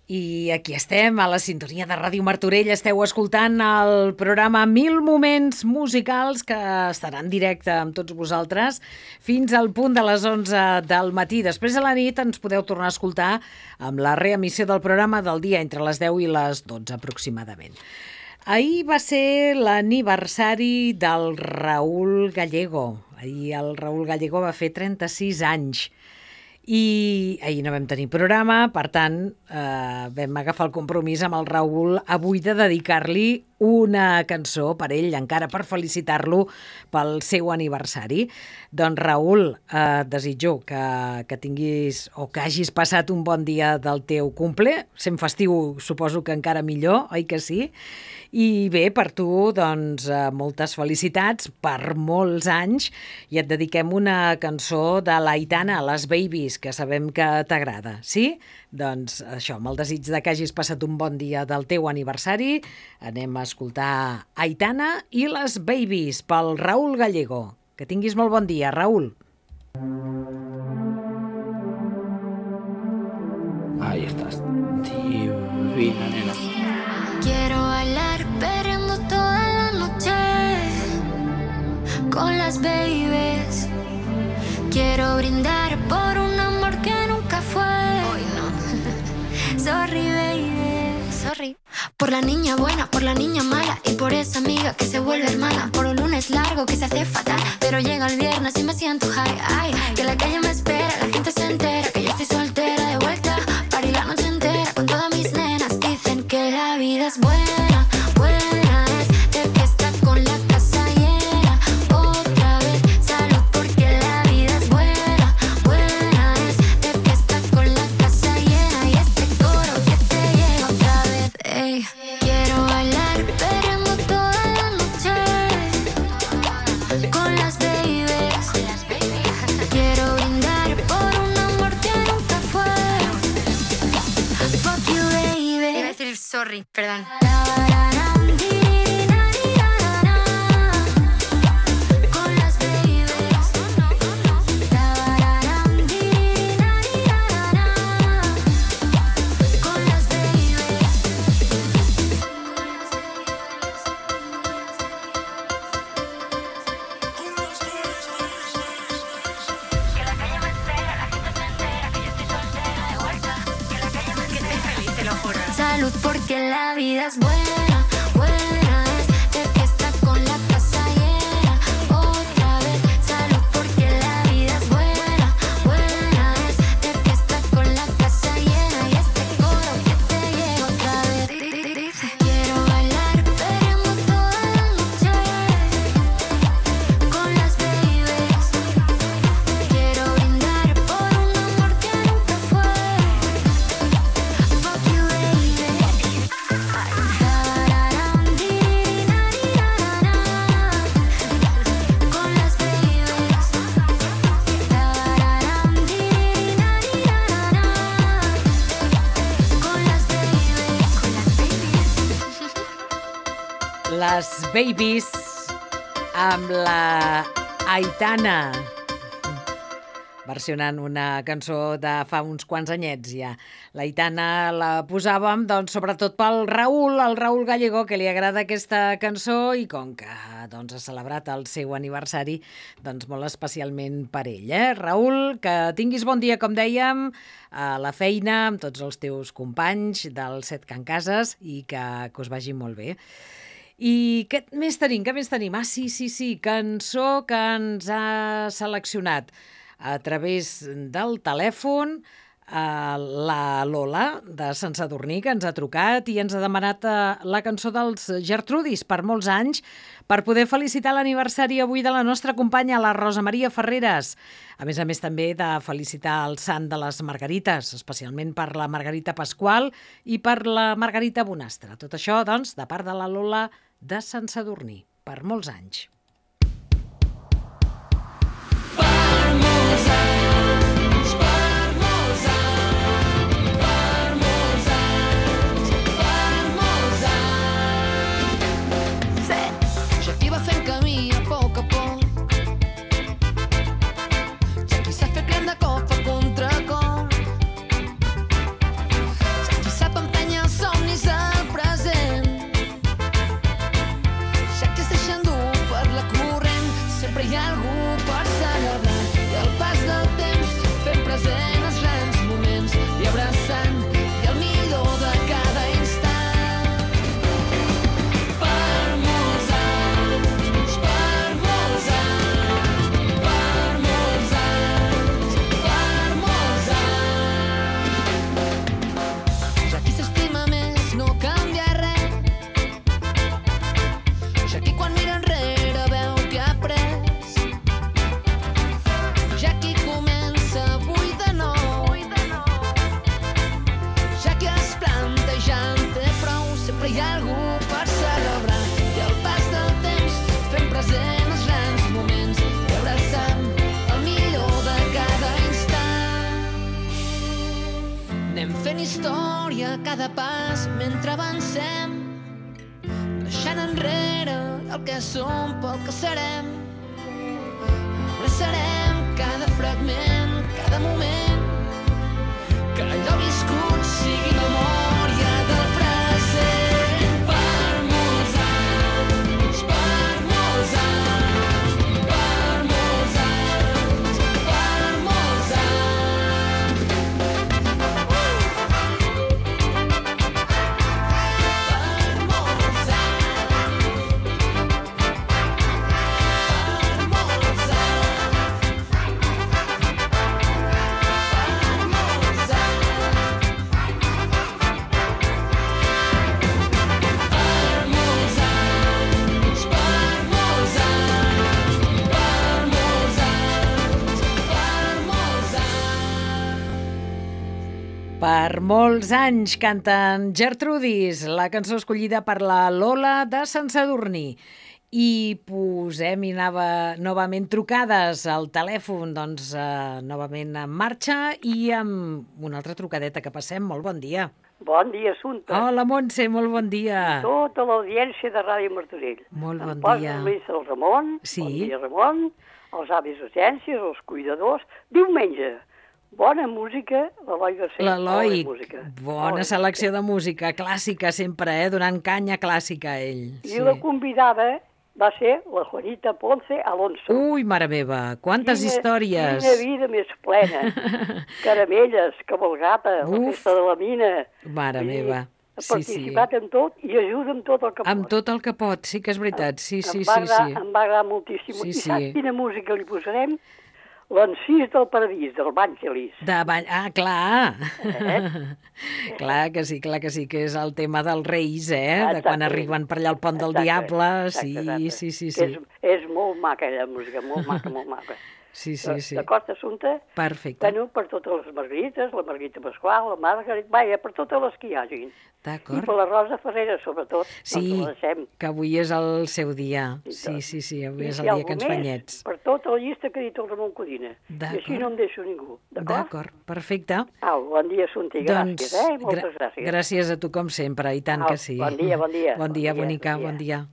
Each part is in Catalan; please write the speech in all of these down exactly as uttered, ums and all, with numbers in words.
I aquí estem, a la sintonia de Ràdio Martorell. Esteu escoltant el programa Mil Moments Musicals, que estarà en directe amb tots vosaltres fins al punt de les onze del matí. Després de la nit ens podeu tornar a escoltar amb la reemissió del programa del dia entre les deu i les dotze aproximadament. Ahir va ser l'aniversari del Raúl Gallego. Ahir el Raúl Gallego va fer trenta-sis anys. I ahir no vam tenir programa, per tant, eh, vam agafar el compromís amb el Raúl avui de dedicar-li una cançó per ell, encara per felicitar-lo pel seu aniversari. Doncs Raúl, eh, desitjo que, que tinguis o que hagis passat un bon dia del teu cumple, sent festiu suposo que encara millor, oi que sí? I bé, per tu, doncs, moltes felicitats per molts anys i et dediquem una cançó de l'Aitana, Les Babies, que sabem que t'agrada, sí? Doncs això, amb el desig de que hagis passat un bon dia del teu aniversari, anem a escoltar Aitana i Les Babies pel Raúl Gallego. Que tinguis molt bon dia, Raúl. Ahí estás, divina, nena. Quiero bailar perreando toda la noche con las babies. Quiero brindar por un amor que nunca fue. Hoy no. Sorry, baby. Sorry. Por la niña buena, por la niña mala y por esa amiga que se vuelve hermana. Por un lunes largo que se hace fatal, pero llega el viernes y me siento high. Ay, que la calle me espera, la gente se entera que yo estoy soltera de vuelta. Party la noche entera con todas mis nenas. Dicen que la vida es buena, buena es de fiesta con la casa llena. Otra vez salud porque la vida es buena, buena es de fiesta con la casa llena. Y este coro que te llega otra vez, ey. Quiero bailar perreando toda la noche con las babies. Quiero brindar por un amor que nunca fue. Fuck you, baby. Iba a decir sorry, perdón. Con las babies. Con las babies. Que la calle me espera, la gente se entera que yo estoy soltera de vuelta. Que la calle me espera, que estoy feliz, te lo juro. Salud porque la vida es buena, buena es de fiesta con la casa llena. Otra vez, salud porque la vida es buena, buena es de fiesta con la casa llena. Y este coro que te llega otra vez, dice: quiero bailar perreando toda la noche con las babies. Quiero brindar por un amor que nunca fue. Fuck you, baby. Con las babies. Con las babies. Les Babies amb la Aitana, versionant una cançó de fa uns quants anyets ja. L'Aitana la posàvem, doncs, sobretot pel Raúl, el Raúl Gallego, que li agrada aquesta cançó i com que doncs, ha celebrat el seu aniversari, doncs molt especialment per ell. Eh? Raúl, que tinguis bon dia, com dèiem, a la feina, amb tots els teus companys del Set Can Cases i que, que us vagi molt bé. I què més tenim? Què més tenim? Ah, sí, sí, sí, cançó que ens ha seleccionat a través del telèfon a la Lola de Sant Sadurní, que ens ha trucat i ens ha demanat la cançó dels Gertrudis per molts anys per poder felicitar l'aniversari avui de la nostra companya, la Rosa Maria Ferreres. A més a més també de felicitar el sant de les Margarites, especialment per la Margarita Pasqual i per la Margarita Bonastre. Tot això, doncs, de part de la Lola de Sant Sadurní, per molts anys. Sap sempre hi ha algú per celebrar i el pas del temps fent present els grans moments i abraçant el millor de cada instant. Anem fent història a cada pas mentre avancem, deixant enrere el que som pel que serem. Abraçarem cada fragment, cada moment, que allò viscut sigui memòria del present. Per molts anys, per molts anys, per molts anys, per molts anys. Per molts Per molts anys canten Gertrudis, la cançó escollida per la Lola de Sant Sadurní. I posem i anava novament trucades al telèfon, doncs eh, novament en marxa i amb una altra trucadeta que passem. Molt bon dia. Bon dia, Assumpta. Hola, Montse, molt bon dia. Tota l'audiència de Ràdio Martorell. Molt bon em posa dia. el Lluís, el Ramon. Sí. Bon dia, Ramon. Els avis d'urgències, els cuidadors. Diumenge, bona música, l'Eloi García. L'Eloi, Bona música. bona selecció de música, clàssica sempre, eh? Donant canya clàssica a ell. I la convidada va ser la Juanita Ponce Alonso. Ui, mare meva, quantes Quina- històries. Quina vida més plena. Caramelles, cabalgata, la Uf. festa de la mina. Mare I meva. Ha Sí, sí. participat en tot i ajuda en tot el que Amb pot. tot el que pot, sí que és veritat. Sí, sí, em, sí, va agradar, sí. em va agradar moltíssim. Sí, I sí. saps quina música li posarem? L'Encís del Paradís, del Vangelis. De ball... Ah, clar. Eh? Clar que sí, clar que sí, que és el tema dels Reis, eh? De quan Exactament. arriben per allà al Pont del Exacte, Diable. exacte, Sí, exacte. sí, sí, Que sí. És, és molt maca, aquella música, molt maca, molt maca. Sí, sí, sí. D'acord, Assumpta? Perfecte. Bueno, per totes les Margarites, la Margarita Pasqual, la Margaret, vaja, per totes les que hi hagin. I D'acord. per la Rosa Ferrera, sobretot, Sí, no ens la deixem. que avui és el seu dia. I Sí, tot. sí, sí, avui I és si el hi ha dia que ens algú fa més, nyets. Per tota la llista que ha dit el Ramon Codina. I D'acord. així no em deixo ningú, d'acord? D'acord, perfecte. Au, bon dia, Assumpta, i gràcies, eh? Moltes gra- gràcies. gràcies a tu com sempre, i tant Au, que sí. bon dia, bon dia. Bon dia, Bon dia, bonica, bon dia. bon dia.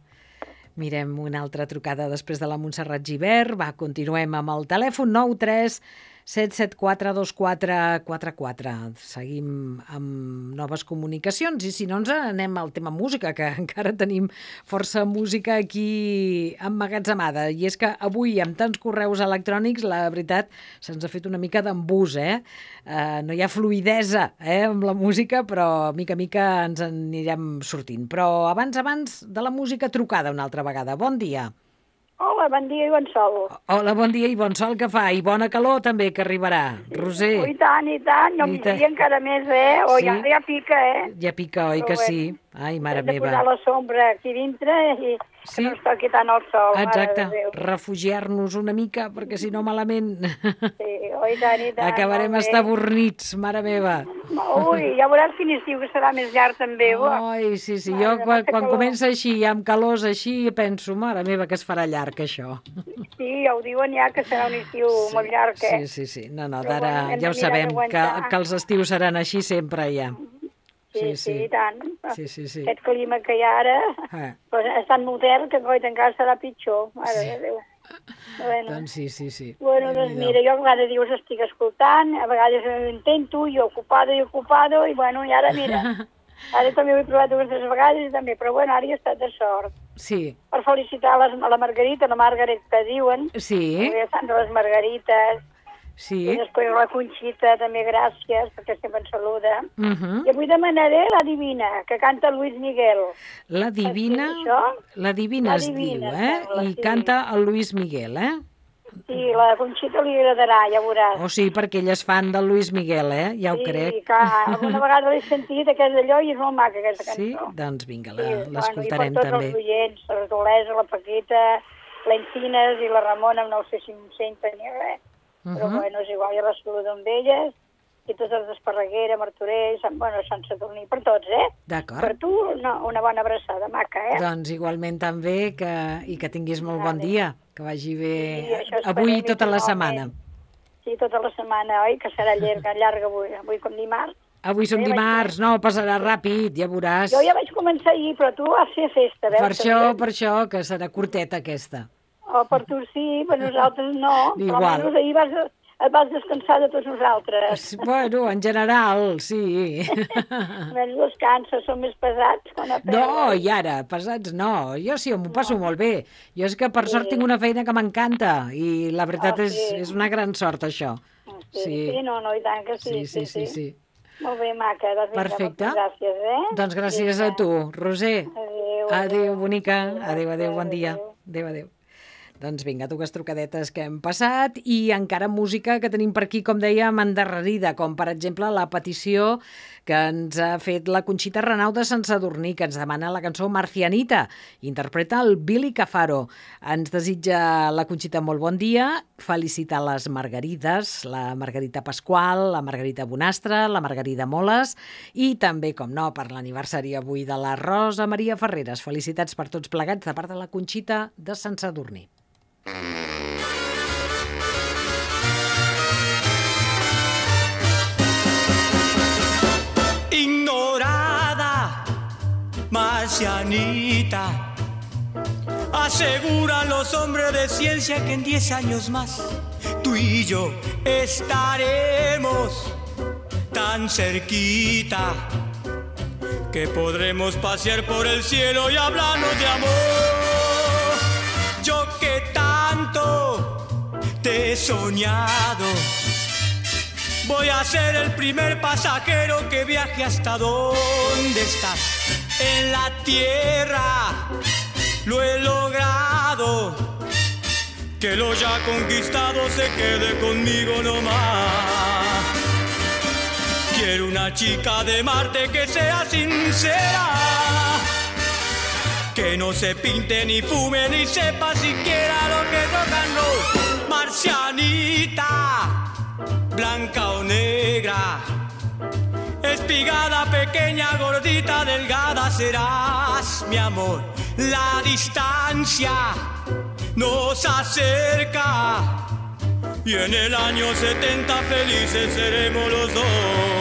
Mirem una altra trucada després de la Montserrat Gibert. Va, continuem amb el telèfon nou tres set set quatre dos quatre quatre quatre. Seguim amb noves comunicacions i si no ens anem al tema música, que encara tenim força música aquí emmagatzemada. I és que avui amb tants correus electrònics, la veritat, se'ns ha fet una mica d'embús, eh? Uh, no hi ha fluidesa eh, amb la música, però mica a mica ens en anirem sortint. Però abans, abans de la música, trucada una altra vegada. Bon dia. Hola, bon dia i bon sol. Hola, bon dia i bon sol que fa, i bona calor també que arribarà. Roser, Oh, I tant, i tant, no I em tant. diria encara més, eh? O Sí? ja, ja pica, eh? ja pica, oi Però que bueno, sí? Ai, mare Hem de meva. posar la sombra aquí dintre i Sí? que no ens toqui tant el sol. mare Exacte, de Déu. refugiar-nos una mica, perquè si no malament Sí, oh, i tant, i tant. acabarem molt bé. estabornits, mare meva. Ui, ja veuràs quin estiu que serà més llarg també. uah. Ai, sí, sí, Mare jo de quan, massa quan calor. comença així, amb calors així, penso, mare meva, que es farà llarg, això. Sí, ja ho diuen ja que serà un estiu molt llarg, eh? Sí, sí, sí. No, no, Però d'ara bueno, hem de ja ho mirar sabem, que, d'aguantar. que els estius seran així sempre, ja. Sí, sí, sí, sí. i tant. Sí, sí, sí. Aquest clima que hi ha ara, Ah, pues, és tan modern que coi encara serà pitjor. Mare de Déu. Bueno. doncs sí, sí, sí. Bueno, doncs Déu-n'hi-do. mira, jo a vegades dius estic escoltant, a vegades ho intento, i ocupado i ocupado, i bueno, i ara mira, ara també ho he provat dues tres vegades i també, però bueno, ara hi he estat de sort. Sí, Per felicitar les, a la Margarita, la Margaret que diuen, sí, perquè estan de les Margarites, sí. i després la Conxita també gràcies, perquè sempre ens saluda. Uh I avui demanaré la Divina, que canta Luis Miguel. La Divina, Saps què és això? la Divina La es Divina, diu, eh? sembla, I sí. canta el Luis Miguel, eh? Sí, la Conxita li agradarà, ja veuràs. O sigui, perquè ell és fan del Luis Miguel, eh? Ja ho sí, crec. clar, alguna vegada l'he sentit, aquest d'allò, i és molt maca, aquesta cançó. Sí? Doncs vinga, la- Sí, l'escoltarem bueno, i per tots també. els oients, la Dolesa, la Paquita, l'Encines i la Ramona, no sé si em sent ni res, però Mhm. bueno, és igual, ja la saludo amb elles. i tots els d'Esparreguera, Martorell, Sant, bueno, Sant Sadurní, per tots, eh? D'acord. Per tu, una, una bona abraçada, maca, eh? Doncs igualment també, que, i que tinguis molt bon dia, que vagi bé Sí, això esperem, avui i tota la totalment. setmana. Sí, tota la setmana, oi? Que serà llarga, llarga avui, avui com dimarts. Avui som Ja vaig dimarts, no, passarà ràpid, ja veuràs. Jo ja vaig començar ahir, però tu vas fer festa, veus? Per això, també? per això, que serà curteta aquesta. O per tu sí, per nosaltres no. Igual. Però almenys ahir vas, et vas descansar de tots nosaltres. Bueno, en general, sí. Menys descanses, són més pesats. Quan No, i ara, pesats no. Jo sí, m'ho passo molt bé. Jo és que per sort tinc una feina que m'encanta i la veritat Ah, és, sí. és una gran sort, això. Sí, sí, no, no, i tant que sí. Sí, sí, sí, sí. Molt bé, maca. Doncs vinga, Perfecte. moltes gràcies, eh? Doncs gràcies a tu, Roser. Adéu. Adéu, bonica. Adéu, adéu, bon dia. Adéu. Adéu, adéu. Doncs vinga, dues trucadetes que hem passat i encara música que tenim per aquí, com dèiem, endarrerida, com per exemple la petició que ens ha fet la Conxita Renau de Sant Sadurní, que ens demana la cançó Marcianita. Interpreta el Billy Cafaro. Ens desitja la Conxita molt bon dia, felicita les Margarides, la Margarita Pasqual, la Margarita Bonastre, la Margarida Moles i també, com no, per l'aniversari avui de la Rosa Maria Ferreres. Felicitats per tots plegats de part de la Conxita de Sant Sadurní. Ignorada, marcianita, aseguran los hombres de ciencia que en diez años más tú y yo estaremos tan cerquita que podremos pasear por el cielo y hablarnos de amor. Yo que tanto te he soñado, voy a ser el primer pasajero que viaje hasta donde estás. En la tierra lo he logrado, que lo ya conquistado se quede conmigo nomás. Quiero una chica de Marte que sea sincera, que no se pinte ni fume ni sepa siquiera lo que es rock and roll. Marcianita, blanca o negra, espigada, pequeña, gordita, delgada, serás mi amor. La distancia nos acerca y en el año setenta felices seremos los dos.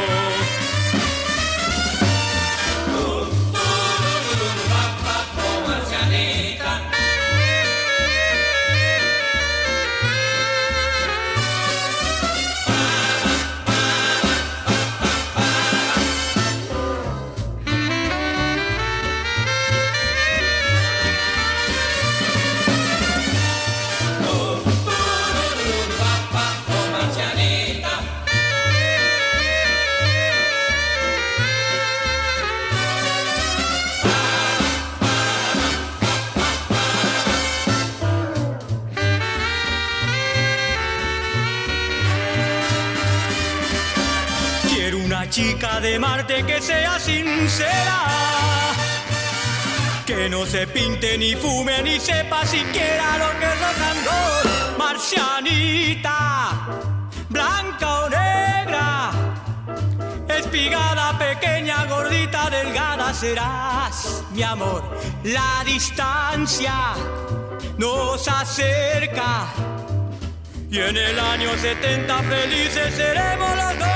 Chica de Marte que sea sincera, que no se pinte ni fume ni sepa siquiera lo que es rock and roll. Marcianita, blanca o negra, espigada, pequeña, gordita, delgada, serás mi amor. La distancia nos acerca y en el año setenta felices seremos los dos.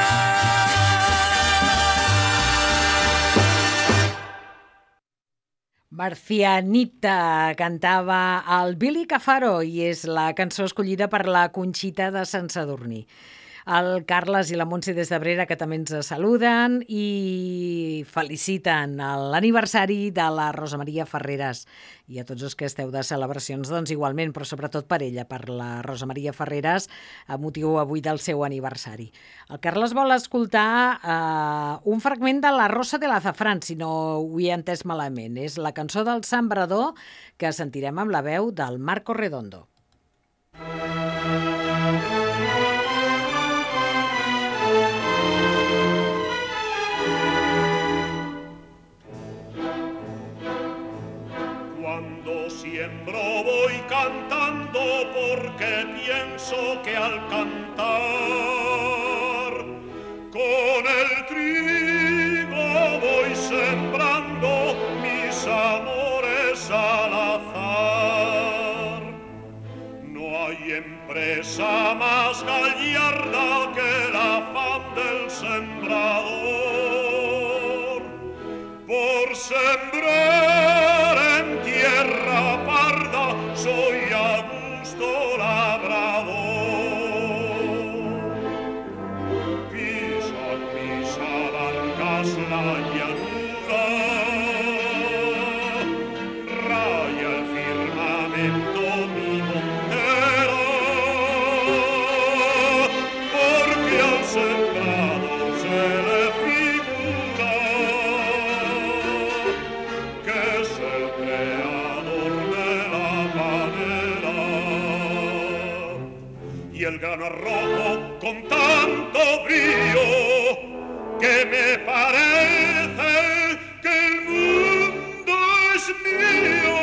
Marcianita cantava el Billy Cafaro i és la cançó escollida per la Conxita de Sant Sadurní. El Carles i la Montse des d'Abrera, que també ens saluden i feliciten l'aniversari de la Rosa Maria Ferreres. I a tots els que esteu de celebracions, doncs igualment, però sobretot per ella, per la Rosa Maria Ferreres, a motiu avui del seu aniversari. El Carles vol escoltar eh, un fragment de La Rosa de l'Azafrán, si no ho he entès malament. És la cançó del Sembrador, que sentirem amb la veu del Marco Redondo. Siembro voy cantando porque pienso que al cantar presa más gallarda que el afán del sembrador, por sembrar en tierra parda soy a gusto labrador. Pisan mis abarcas la llanura, raya el firmamento mi montera, porque al sembrador se le figura que es el creador de la panera. Y el grano es rojo con tanto brillo que me parece que el mundo es mío.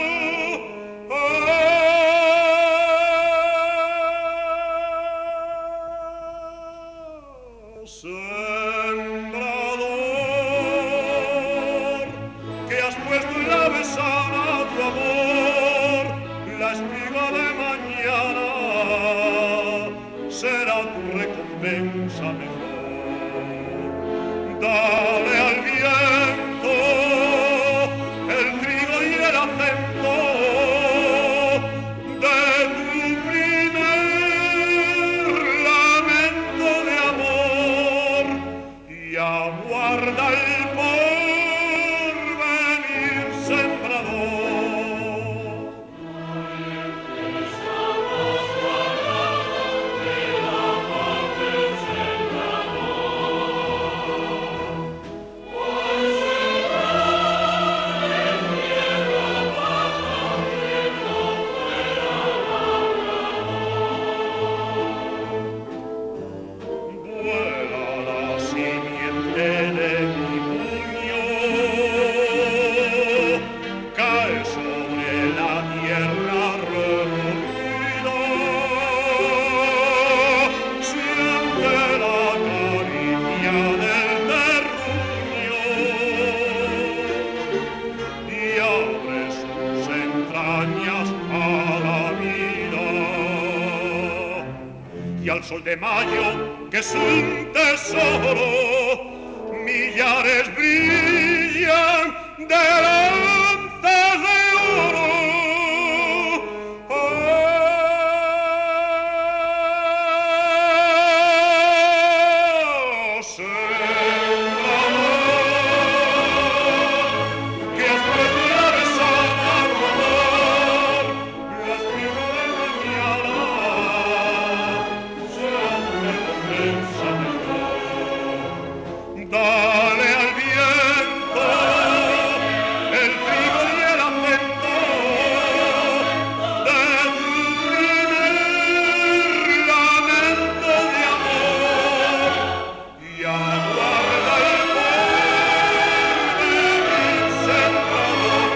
Sembrador, que has puesto en la besana tu amor, la espiga de mañana será tu recompensa mejor. Dale al viento el trigo y el acento de tu primer lamento de amor y aguarda el porvenir sembrador. Vuela la simiente de mi puño, cae sobre la tierra removida, siente la caricia del terruño y abre sus entrañas a la vida. Y al sol de mayo, que es un tesoro, millares brillan de lanzas de oro. Ah, sembrador, que has puesto en la besana tu amor, la espiga de mañana será tu recompensa mejor. Dale al viento el trigo y el acento de tu primer lamento de amor y aguarda el porvenir sembrador,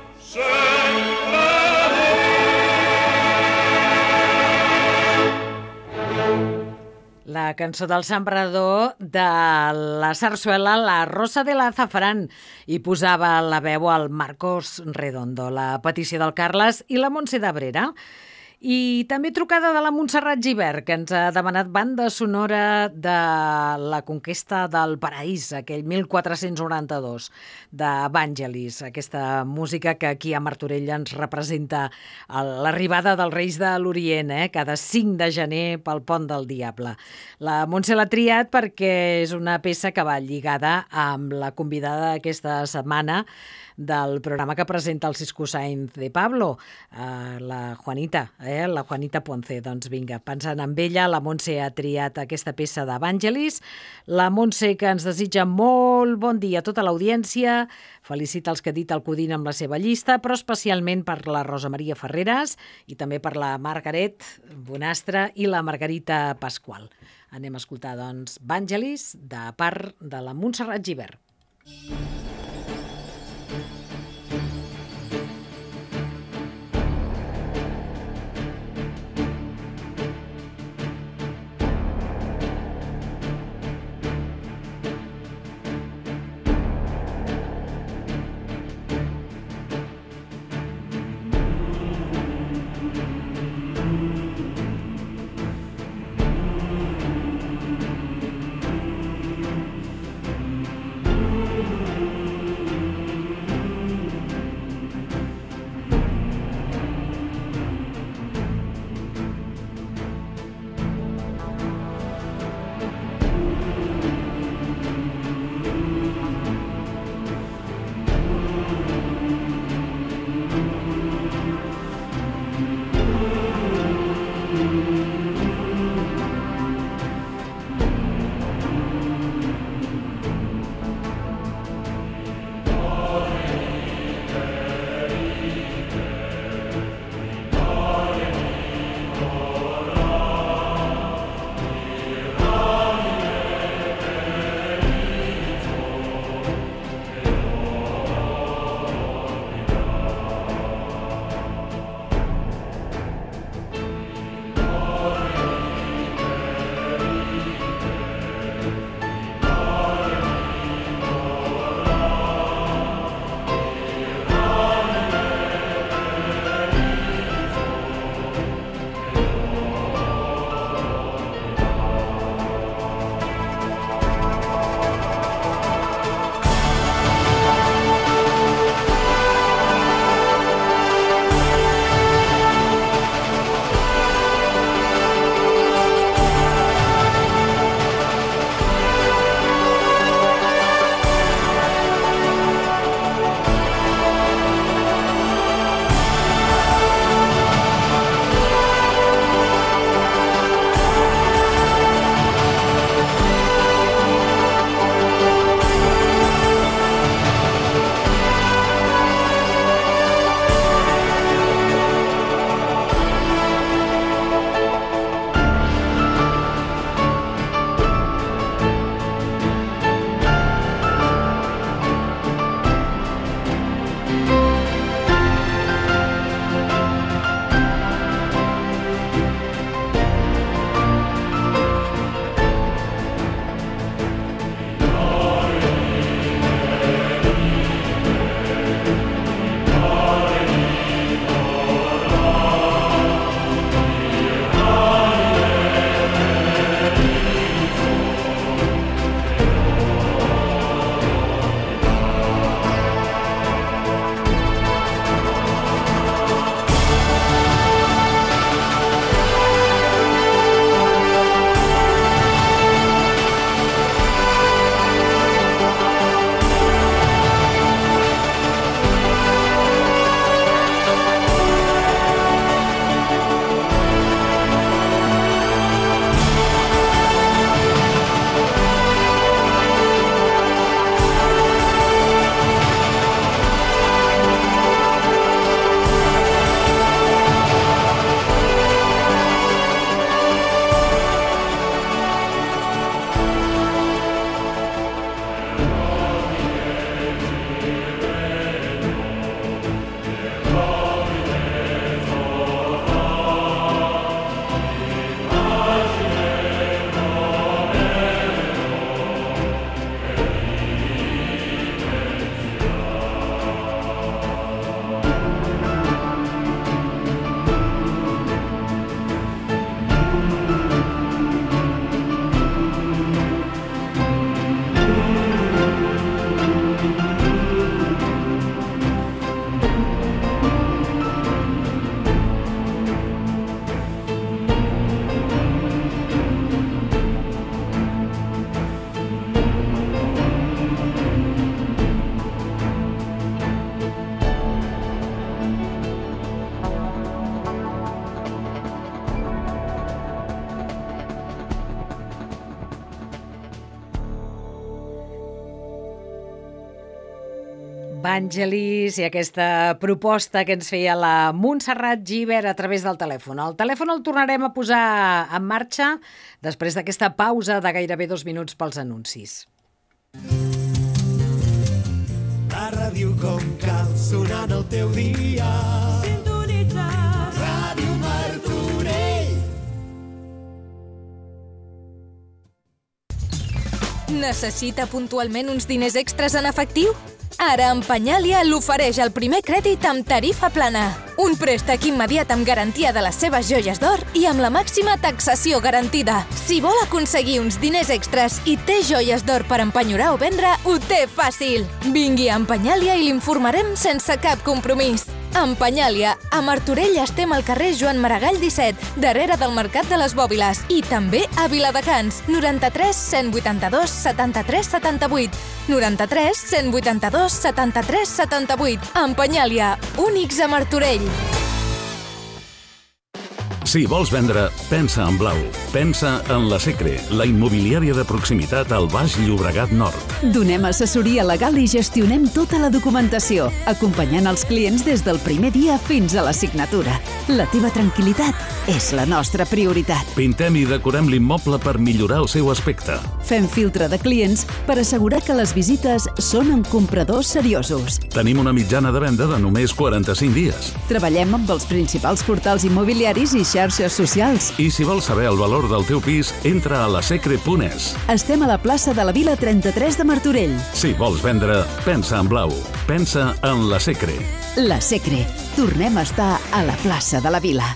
sembrador. La cançó del sembrador de la sarsuela La Rosa de l'Azafrán i posava la veu al Marcos Redondo, la petició del Carles i la Montse d'Abrera. I també trucada de la Montserrat Gibert, que ens ha demanat banda sonora de la conquesta del paraís, aquell mil quatre-cents noranta-dos, de Vangelis, aquesta música que aquí a Martorell ens representa l'arribada dels Reis de l'Orient, eh? Cada cinc de gener pel Pont del Diable. La Montse l'ha triat perquè és una peça que va lligada amb la convidada d'aquesta setmana del programa que presenta el Cisco Sainz de Pablo, eh, la Juanita, eh, la Juanita Ponce. Doncs vinga, pensant en ella, la Montse ha triat aquesta peça d'Evangelis. La Montse, que ens desitja molt bon dia a tota l'audiència, felicita els que ha dit el Codina amb la seva llista, però especialment per la Rosa Maria Ferreras i també per la Margaret Bonastre i la Margarita Pasqual. Anem a escoltar, doncs, Evangelis, de part de la Montserrat Gibert. Vangelis i aquesta proposta que ens feia la Montserrat Gibert a través del telèfon. El telèfon el tornarem a posar en marxa després d'aquesta pausa de gairebé dos minuts pels anuncis. La ràdio com cal, sonant el teu dia. Sintonitzar Ràdio Martorell. Necessita puntualment uns diners extras en efectiu? Ara Empenyàlia l'ofereix el primer crèdit amb tarifa plana. Un préstec immediat amb garantia de les seves joies d'or i amb la màxima taxació garantida. Si vol aconseguir uns diners extras i té joies d'or per empenyorar o vendre, ho té fàcil. Vingui a Empenyàlia i l'informarem sense cap compromís. Empenyàlia. A Martorell estem al carrer Joan Maragall disset, darrere del Mercat de les Bòbiles, i també a Viladecans, noranta-tres cent vuitanta-dos setanta-tres setanta-vuit, noranta-tres cent vuitanta-dos setanta-tres setanta-vuit. Empenyàlia, únics a Martorell. Si vols vendre, pensa en blau. Pensa en la Secre, la immobiliària de proximitat al Baix Llobregat Nord. Donem assessoria legal i gestionem tota la documentació, acompanyant els clients des del primer dia fins a la signatura. La teva tranquil·litat és la nostra prioritat. Pintem i decorem l'immoble per millorar el seu aspecte. Fem filtre de clients per assegurar que les visites són amb compradors seriosos. Tenim una mitjana de venda de només quaranta-cinc dies. Treballem amb els principals portals immobiliaris i xarxes socials. I si vols saber el valor del teu pis, entra a la secre punt es. Estem a la plaça de la Vila trenta-tres de Martorell. Si vols vendre, pensa en blau. Pensa en la Secre. La Secre. Tornem a estar a la plaça de la Vila.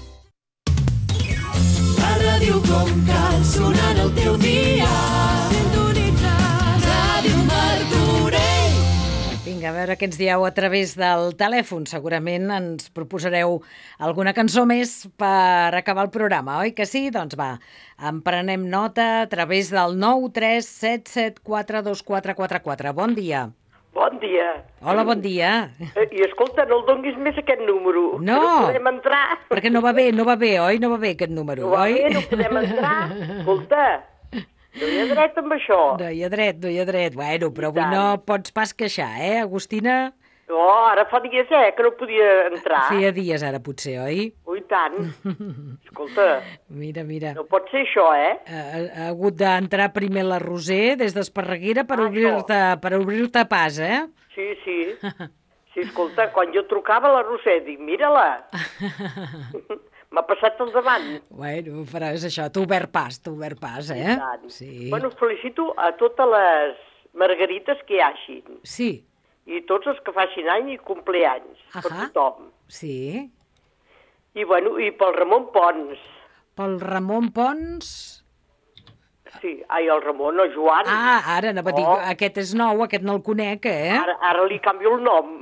La ràdio com cal, sonant el teu dia. Sintonitzar Ràdio Martorell. Vinga, a veure què ens dieu a través del telèfon. Segurament ens proposareu alguna cançó més per acabar el programa, oi que sí? Doncs va, en prenem nota a través del nou tres set set quatre dos quatre quatre quatre. Bon dia. Bon dia. Hola, bon dia. I escolta, no el donguis més aquest número. No. No podem entrar. Perquè no va bé, no va bé, oi? No va bé aquest número, no oi? No va bé, no podem entrar. Escolta, no hi ha dret amb això. No hi ha dret, no hi ha dret. Bueno, però avui no pots pas queixar, eh, Agustina? No, ara fa dies, eh, que no podia entrar. Feia dies ara, potser, oi? Ui, tant. Escolta. Mira, mira. No pot ser això, eh? Ha, ha hagut d'entrar primer la Roser des d'Esparreguera per ah, obrir-te per obrir-te pas, eh? Sí, sí. Sí, escolta, quan jo trucava a la Roser, dic, mira-la. M'ha passat al davant. Bueno, però és això, t'ha obert pas, t'ha obert pas, eh? Sí. Bueno, felicito a totes les margarites que hi hagin. Sí. I tots els que facin any i compleanys, uh-huh. Per tothom. Sí. I, bueno, i pel Ramon Pons. Pel Ramon Pons? Sí, ai, el Ramon, el Joan. Ah, ara anava a dir, oh. Aquest és nou, aquest no el conec, eh? Ara, ara li canvio el nom.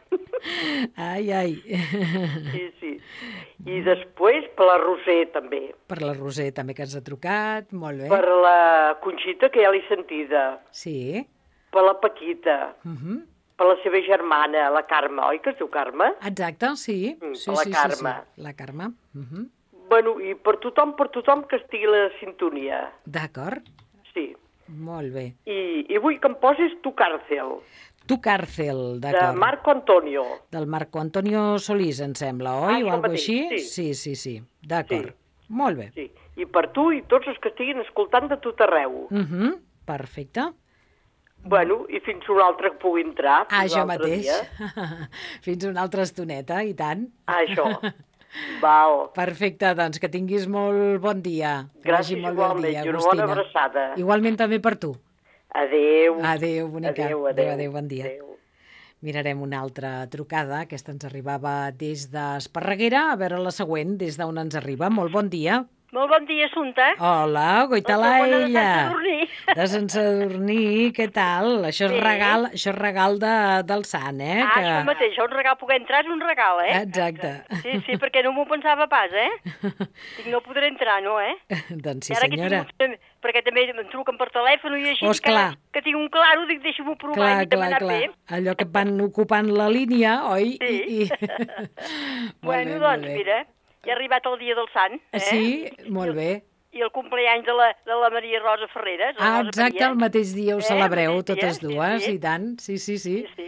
Ai, ai. Sí, sí. I després per la Roser, també. Per la Roser, també, que ens ha trucat, molt bé. Per la Conxita, que ja l'he sentida. Sí. Per la Paquita. Mhm. Uh-huh. Per la seva germana, la Carme, oi que es diu Carme? Exacte, sí. Mm, sí per la sí, Carme. Sí, sí. La Carme. Uh-huh. Bueno, i per tothom, per tothom que estigui a la sintonia. D'acord. Sí. Molt bé. I, i vull que em posis Tu Càrcel. Tu Càrcel, d'acord. De Marco Antonio. Del Marco Antonio Solís, em sembla, oi? Ah, o alguna cosa així? Sí, sí, sí. sí. D'acord. Sí. Molt bé. Sí. I per tu i tots els que estiguin escoltant de tot arreu. Uh-huh. Perfecte. Bueno, i fins una altra que pugui entrar. Ah, jo mateix. Fins una altra estoneta, i tant. Ah, això. Val. Perfecte, doncs que tinguis molt bon dia. Gràcies, molt igualment, dia, i una bona abraçada. Igualment també per tu. Adéu. Adéu, bonica. Adéu, adéu. Adéu, adéu, bon dia. Adéu. Mirarem una altra trucada, aquesta ens arribava des d'Esparreguera. A veure la següent, des d'on ens arriba. Molt bon dia. Molt bon dia, Assumpta. Hola, goita-la ella. De Sant Sadurní. De Sant Sadurní, què tal? Això és sí. regal, això és regal de, del Sant, eh? Ah, que... això mateix, un regal, poder entrar és un regal, eh? Exacte. Sí, sí, perquè no m'ho pensava pas, eh? Dic, no podré entrar, no, eh? Doncs sí, senyora. Que tinc, perquè també em truquen per telèfon i així, oh, que, que tinc un claro, dic, deixa-m'ho provar clar, i m'ha anat clar. bé. Allò que et van ocupant la línia, oi? Sí. I, i... bueno, bé, doncs, mira, ja ha arribat el dia del Sant, eh? Sí, molt bé. I el compleany de la, de la Maria Rosa Ferreres. Ah, Rosa exacte, Maria. el mateix dia ho eh? celebreu, dia, totes dues, sí, sí. i tant. Sí, sí, sí. sí, sí.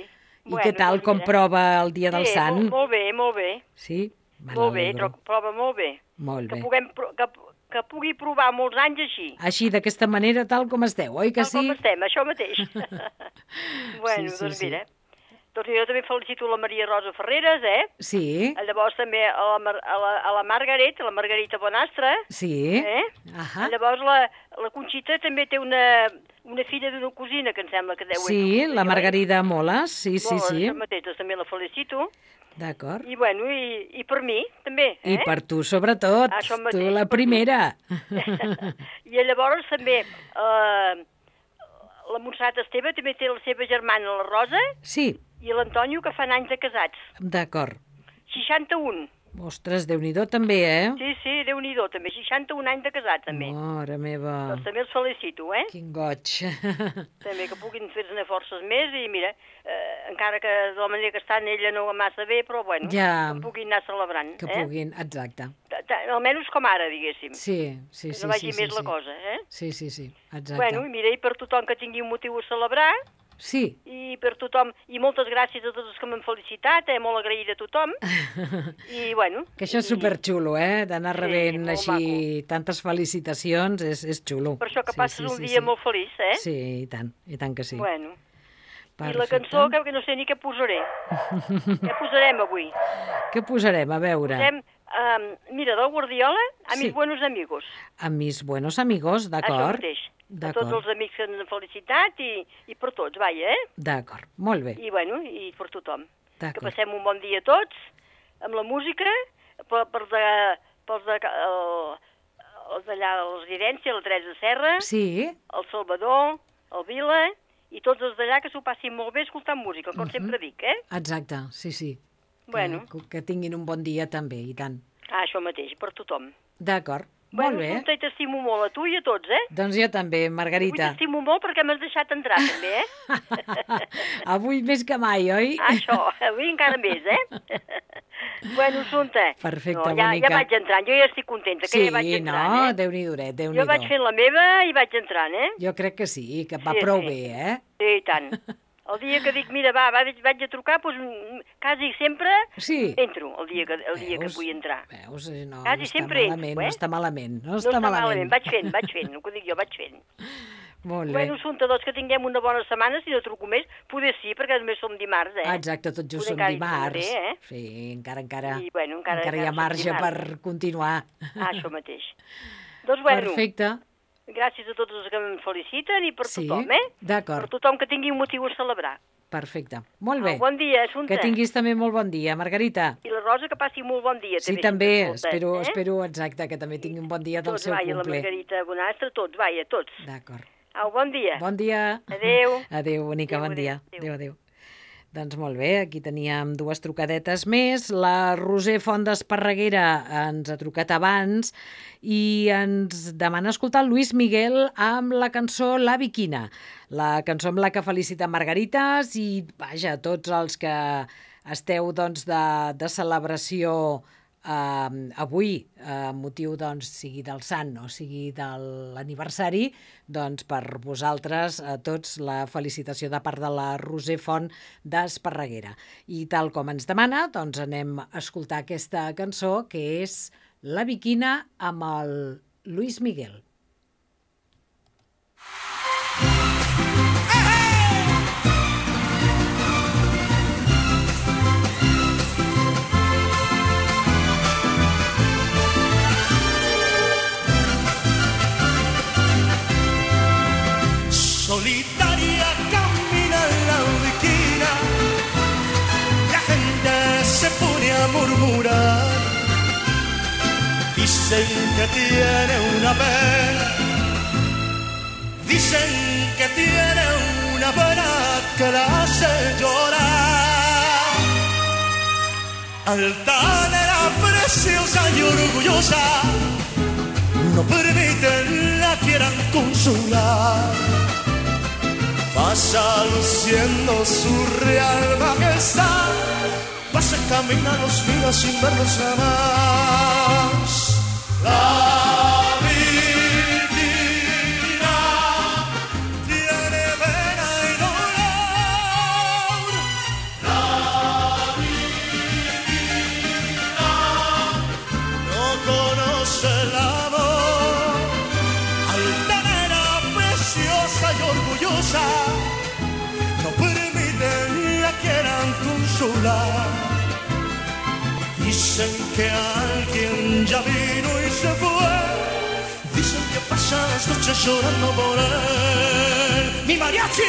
I bueno, què tal, doncs com mira. Prova el dia del sí, Sant? Molt, molt bé, molt bé. Sí? Molt bé, prova molt bé. Molt bé. Que, puguem, que, que pugui provar molts anys així. Així, d'aquesta manera, tal com esteu, oi que tal sí? Tal com estem, això mateix. bueno, sí, sí, doncs mira, sí. doncs jo també felicito la Maria Rosa Ferreres, eh? Sí. Llavors també a la, a la, a la Margaret, a la Margarita Bonastre. Sí. Eh? Ahà. Llavors la, la Conxita també té una, una filla d'una cosina que em sembla que deu... Sí, la Margarida Moles, sí, sí, Moles, sí. Moles, mateix, doncs també la felicito. D'acord. I bueno, i, i per mi, també. Eh? I per tu, sobretot, Això mateix, tu la primera. I llavors també eh, la Montserrat Esteve també té la seva germana, la Rosa. Sí. I l'Antonio, que fan anys de casats. D'acord. seixanta-un. Ostres, Déu-n'hi-do també, eh? Sí, sí, Déu-n'hi-do també. seixanta-un anys de casat, també. Mare meva. Doncs també els felicito, eh? Quin goig. També que puguin fer-ne forces més i mira, eh, encara que de la manera que estan ella no va massa bé, però bueno, ja. que puguin anar celebrant. Que eh? puguin, exacte. Almenys com ara, diguéssim. Sí, sí, sí. Que no vagi sí, més sí, la sí. cosa, eh? Sí, sí, sí, exacte. Bueno, i mira, i per tothom que tingui un motiu a celebrar... Sí. I per tothom, i moltes gràcies a tots els que m'han felicitat, eh? Molt agraïda a tothom. I bueno... Que això és superxulo, eh? D'anar sí, rebent així maco. Tantes felicitacions, és, és xulo. Per això que sí, passes sí, un sí, dia sí. molt feliç, eh? Sí, i tant, i tant que sí. Bueno. Perfecte. I la cançó, que no sé ni què posaré. Què posarem avui? Què posarem, a veure? Posem, um, mira, del Guardiola, a sí. mis buenos amigos. A mis buenos amigos, d'acord. Això mateix. A tots els amics que ens han felicitat i, i per tots, vaja, eh? D'acord, molt bé. I bueno, i per tothom. Que D'acord. passem un bon dia tots, amb la música, per, per de, pels de, el, els d'allà de la residència, la Teresa Serra, sí. el Salvador, el Vila, i tots els d'allà que s'ho passin molt bé escoltant música, com uh -huh. sempre dic, eh? Exacte, sí, sí. Bueno. Que, que tinguin un bon dia també, i tant. Ah, això mateix, per tothom. D'acord, bueno, molt bé. Bueno, t'estimo molt a tu i a tots, eh? Doncs jo també, Margarita. Avui t'estimo molt perquè m'has deixat entrar, també, eh? Avui més que mai, oi? Ah, això, avui encara més, eh? Bueno, Assumpta, perfecte, no, ja, bonica. ja vaig entrant, jo ja estic contenta, que sí, ja vaig entrant, no, eh? Déu-n'hi-do, Déu-n'hi-do. Jo vaig fent la meva i vaig entrant, eh? Jo crec que sí, que va sí, prou sí. bé, eh? Sí, i tant. El dia que dic, mira, va, vaig, vaig a trucar, doncs quasi sempre sí. entro, el dia que, el dia veus, que vull entrar. Veus, no, quasi no sempre malament, entro, eh? No està malament, no, no està, està malament. malament. Vaig fent, vaig fent, el que dic jo, vaig fent. Molt bé. Bueno, Assumpta, doncs que tinguem una bona setmana, si no truco més, poder sí, perquè només som dimarts, eh? Ah, exacte, tot just som dimarts. Bé, eh? Sí, encara, encara, I, bueno, encara, encara hi ha marge per continuar. Ah, això mateix. Doncs, bueno, perfecte. Gràcies a tots els que em feliciten i per sí, tothom, eh? D'acord. Per tothom que tingui un motiu a celebrar. Perfecte, molt bé. Oh, bon dia, Assumpta. Que tinguis també molt bon dia, Margarita. I la Rosa que passi molt bon dia. Sí, també, espero, eh? espero, exacte, que també tingui un bon dia del tots, seu vaja, cumple. La Margarita Bonastre, tots, vaja, tots. D'acord. Au, bon dia. Bon dia. Adéu. Adéu, bonica, adéu, bon dia. Adéu. adéu, adéu. Doncs molt bé, aquí teníem dues trucadetes més. La Roser Font d'Esparreguera ens ha trucat abans i ens demana escoltar el Luis Miguel amb la cançó La Biquina, la cançó amb la que felicita Margarites i, vaja, tots els que esteu doncs, de, de celebració Uh, avui, uh, motiu doncs, sigui del sant o sigui de l'aniversari, doncs per vosaltres a tots la felicitació de part de la Roser Font d'Esparreguera. I tal com ens demana, doncs anem a escoltar aquesta cançó que és La Biquina amb el Luis Miguel. Solitaria camina en la biquina, la gente se pone a murmurar, dicen que tiene una pena, dicen que tiene una pena que la hace llorar. Altanera, preciosa y orgullosa, no permiten la quieran consolar. Pasa luciendo su real majestad, pasa, camina, los mira sin verlos jamás. La Biquina tiene pena y dolor, consolar. Dicen que alguien ya vino y se fue. Dicen que pasan las noches llorando por él. ¡Mi mariachi!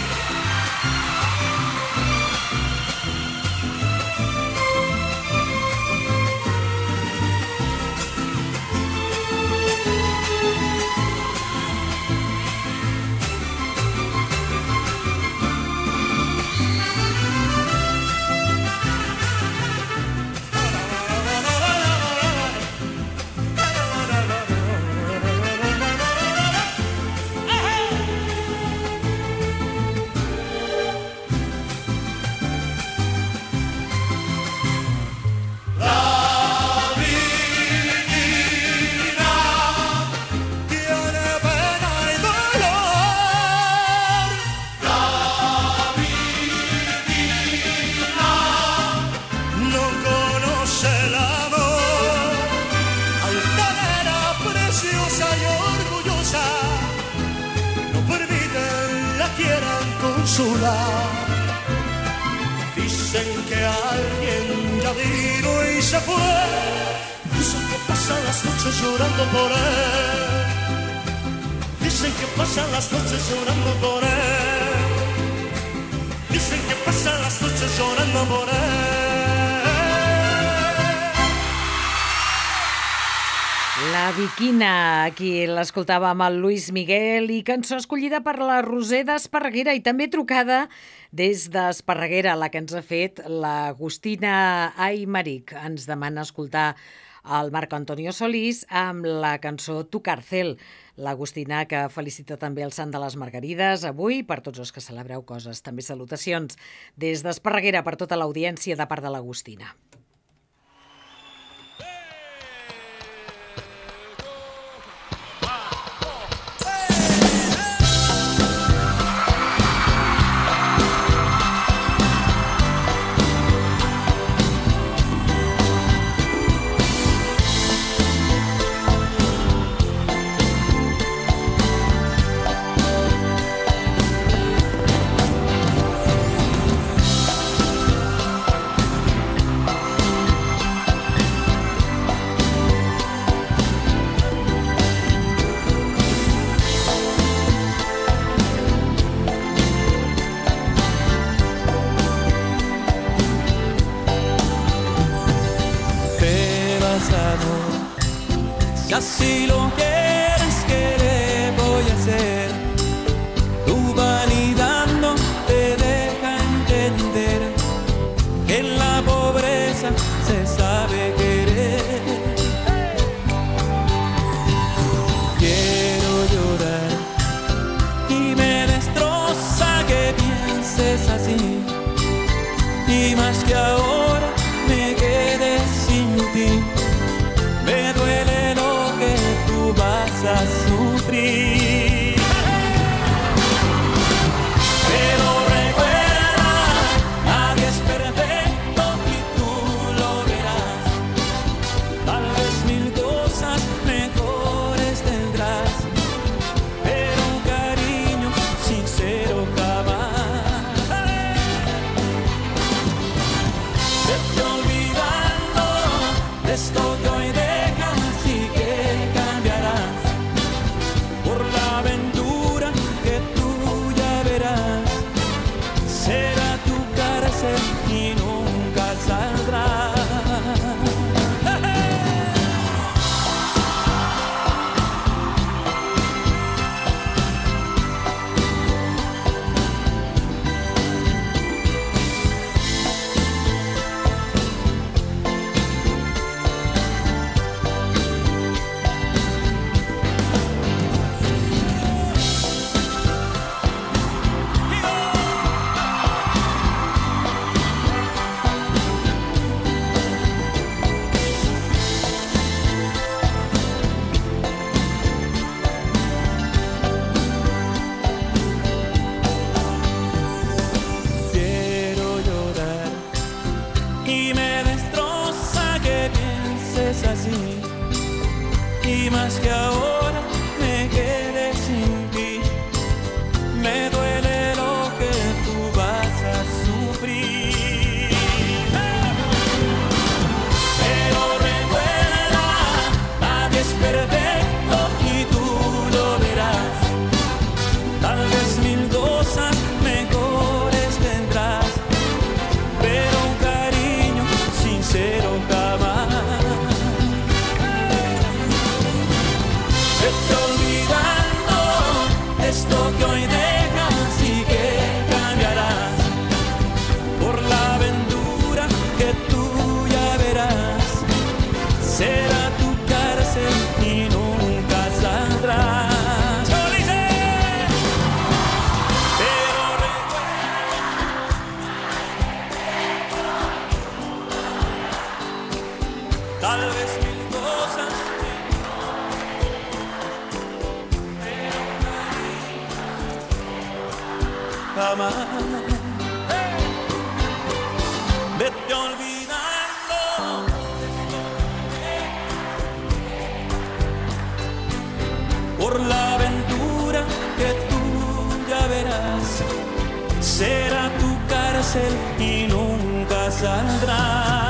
Dicen que alguien ya vino y se fue. Dicen que pasan las noches llorando por él. Dicen que pasan las noches llorando por él. Dicen que pasan las noches llorando por él. La Biquina, aquí l'escoltava amb el Luis Miguel, i cançó escollida per la Roser d'Esparreguera i també trucada des d'Esparreguera, la que ens ha fet l'Agustina Aymeric. Ens demana escoltar el Marco Antonio Solís amb la cançó Tu Carcel. L'Agustina, que felicita també el Sant de les Margarides avui, per tots els que celebreu coses. També salutacions des d'Esparreguera per tota l'audiència de part de l'Agustina. Si así lo quieres, ¿qué le voy a hacer? Tu vanidad no te deja entender que en la pobreza se sabe querer. Quiero llorar y me destroza que pienses así, y más que ahora me quedé sin ti. Me duele lo que tú vas a sufrir. Pero recuerda, nadie es perfecto y tú lo verás. Tal vez mil cosas mejores tendrás, pero un cariño sincero jamás. Vete olvidando de esto que hoy de y nunca saldrá. Y más que ahora me quedé sin ti, me duele lo que tú vas a sufrir. y nunca saldrá.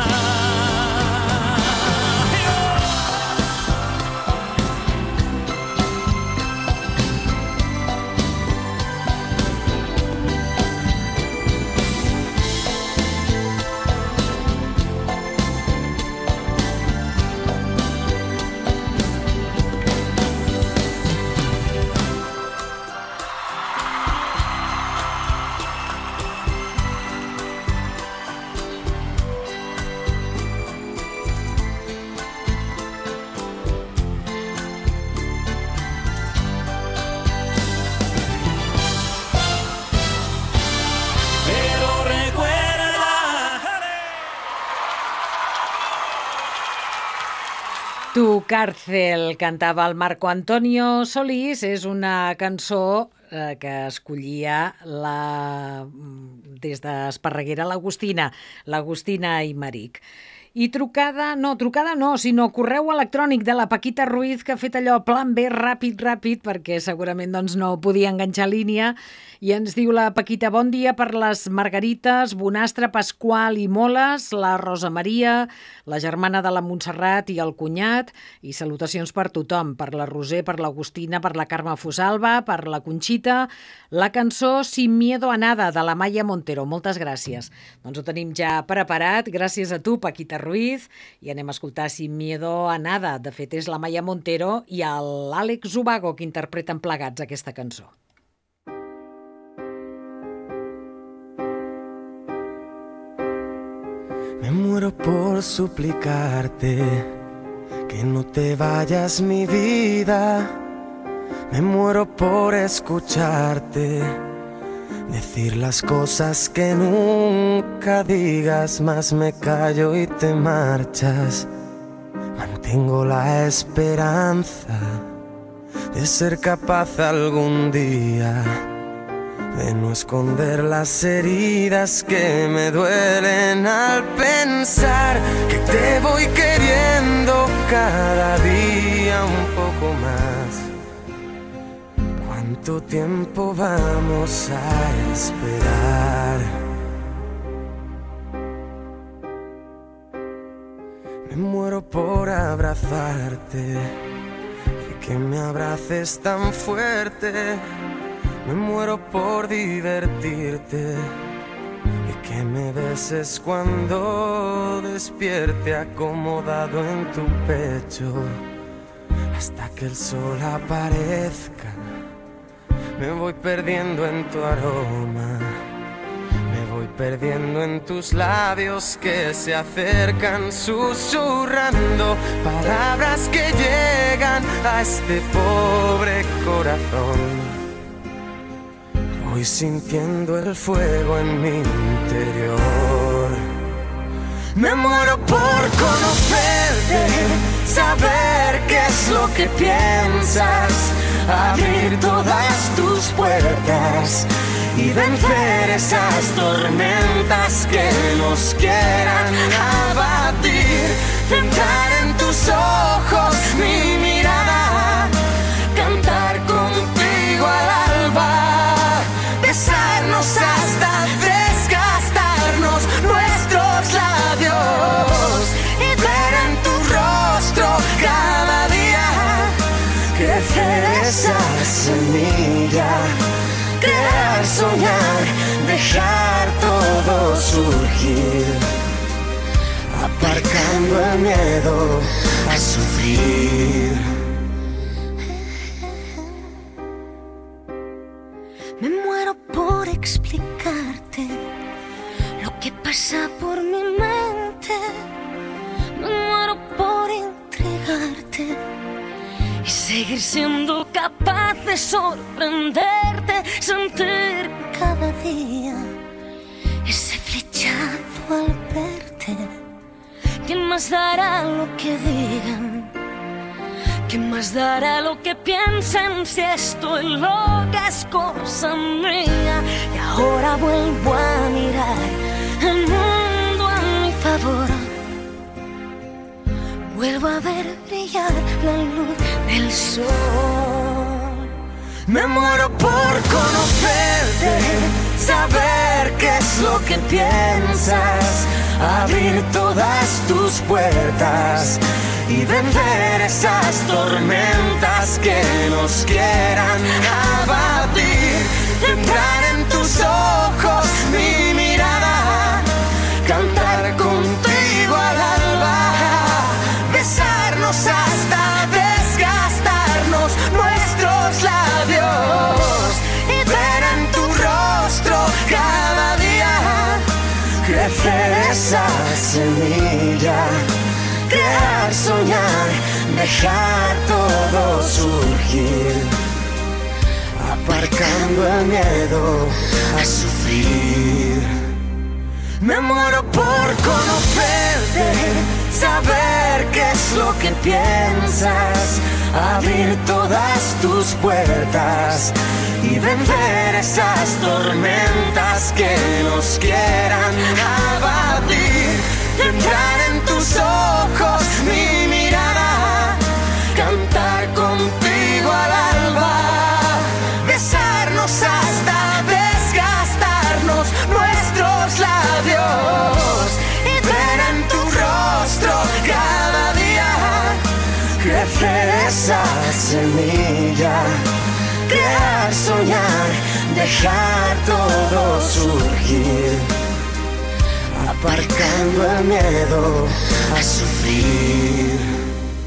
Tu càrcel, cantava el Marco Antonio Solís, és una cançó eh, que escollia la, des d'Esparreguera l'Agustina, l'Agustina Aymeric. I trucada, no, trucada no, sinó correu electrònic de la Paquita Ruiz, que ha fet allò plan B, ràpid, ràpid, perquè segurament doncs, no podia enganxar línia, i ens diu la Paquita: bon dia per les Margarites, Bonastre, Pasqual i Moles, la Rosa Maria, la germana de la Montserrat i el cunyat, i salutacions per tothom, per la Roser, per l'Agustina, per la Carme Fosalva, per la Conxita, la cançó Sin miedo a nada, de la Maya Montero. Moltes gràcies. Doncs ho tenim ja preparat, gràcies a tu, Paquita Ruiz, i anem a escoltar Sin miedo a nada. De fet, és la Maya Montero i l'Àlex Ubago que interpreten plegats aquesta cançó. Me muero por suplicarte que no te vayas, mi vida. Me muero por escucharte decir las cosas que nunca digas, mas me callo y te marchas. Mantengo la esperanza de ser capaz algún día de no esconder las heridas que me duelen al pensar que te voy queriendo cada día un poco más. ¿Cuánto tiempo vamos a esperar? Me muero por abrazarte y que me abraces tan fuerte. Me muero por divertirte y que me beses cuando despierte acomodado en tu pecho hasta que el sol aparezca. Me voy perdiendo en tu aroma, me voy perdiendo en tus labios que se acercan susurrando palabras que llegan a este pobre corazón. Voy sintiendo el fuego en mi interior. Me muero por conocerte, saber qué es lo que piensas, abrir todas tus puertas y vencer esas tormentas que nos quieran abatir. Centrar en tus ojos mi mirada, cantar contigo al alba, besarnos hasta desgastarnos nuestros labios y ver en tu rostro cada día crecer esa semilla, crear, soñar, dejar todo surgir, aparcando el miedo a sufrir. Me muero por explicarte lo que pasa por mi mente. Me muero por entregarte y seguir siendo capaz de sorprenderte, sentir cada día ese flechazo al verte. ¿Quién más dará lo que digan? ¿Quién más dará lo que piensen si estoy loca es cosa mía? Y ahora vuelvo a mirar el mundo a mi favor. Vuelvo a ver brillar la luz del sol. Me muero por conocerte, saber qué es lo que piensas, abrir todas tus puertas y vencer esas tormentas que nos quieran abatir. Centrar en tus ojos mi mirada, cantar contigo al alba, besarnos hasta desgastarnos nuestros labios y ver en tu rostro cada día crecer esa semilla, crear, soñar, dejar todo surgir, aparcando el miedo a sufrir. Me muero por conocerte, saber qué es lo que piensas, abrir todas tus puertas y vencer esas tormentas que nos quieran abatir. Centrar en tus ojos mi mirada, cantar contigo al alba, besarnos hasta desgastarnos nuestros labios y ver en tu rostro cada día crecer esa semilla, crear, soñar, dejar todo surgir, aparcando el miedo a sufrir.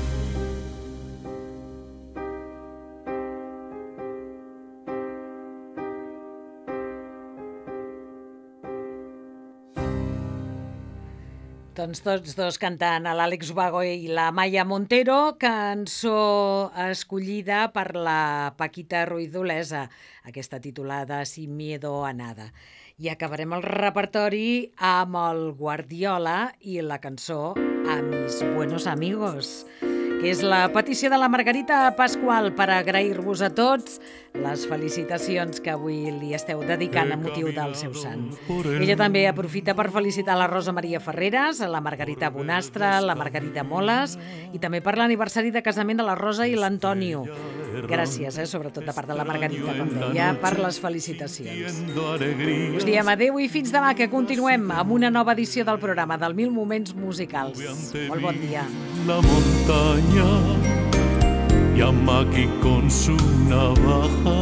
Doncs tots dos cantant, l'Àlex Ubago i la Maya Montero, cançó escollida per la Paquita Ruiz d'Olesa, aquesta titulada Sin miedo a nada. I acabarem el repertori amb el Guardiola i la cançó A mis buenos amigos, que és la petició de la Margarita Pasqual per agrair-vos a tots les felicitacions que avui li esteu dedicant a motiu del seu sant. Ella també aprofita per felicitar la Rosa Maria Ferreres, la Margarita Bonastre, la Margarita Moles i també per l'aniversari de casament de la Rosa i l'Antonio. Gràcies, eh, sobretot de part de la Margarita, com deia, per les felicitacions. Us diem adeu i fins demà, que continuem amb una nova edició del programa del Mil Moments Musicals. Molt bon dia. La montaña llama aquí con su navaja,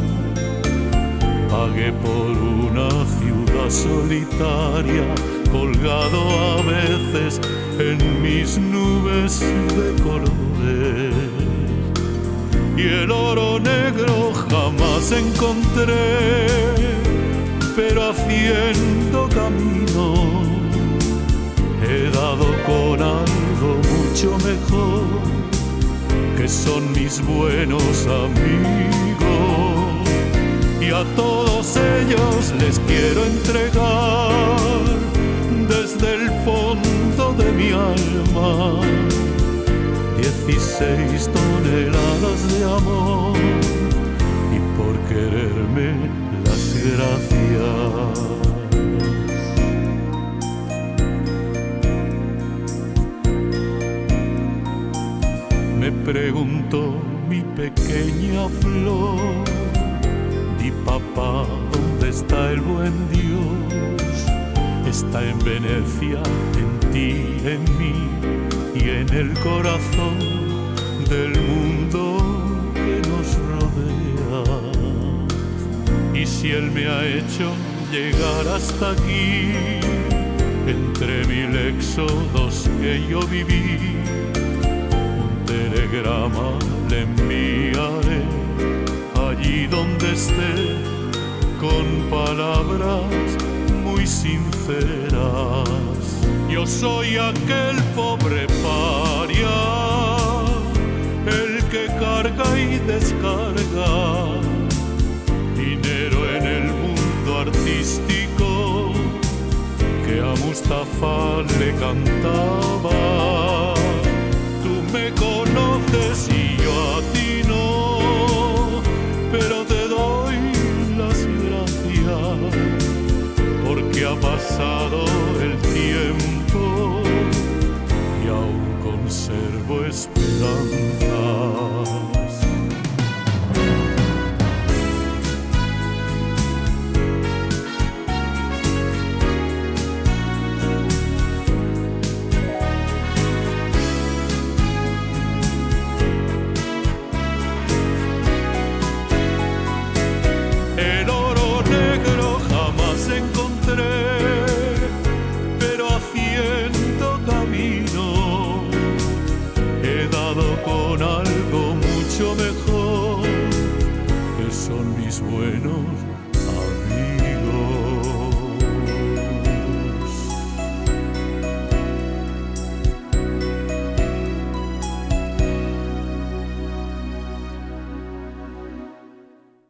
pagué por una ciudad solitaria, colgado a veces en mis nubes de colores, y el oro negro jamás encontré, pero haciendo camino he dado con algo mucho mejor, que son mis buenos amigos, y a todos ellos les quiero entregar desde el fondo de mi alma dieciséis toneladas de amor, y por quererme las gracias. Me preguntó mi pequeña flor, di papá, ¿dónde está el buen Dios? Está en Venecia, en ti, en mí y en el corazón del mundo que nos rodea. Y si Él me ha hecho llegar hasta aquí, entre mil éxodos que yo viví, telegrama le enviaré allí donde esté, con palabras muy sinceras. Yo soy aquel pobre paria, el que carga y descarga dinero en el mundo artístico, que a Mustafa le cantaba. Tú me conoces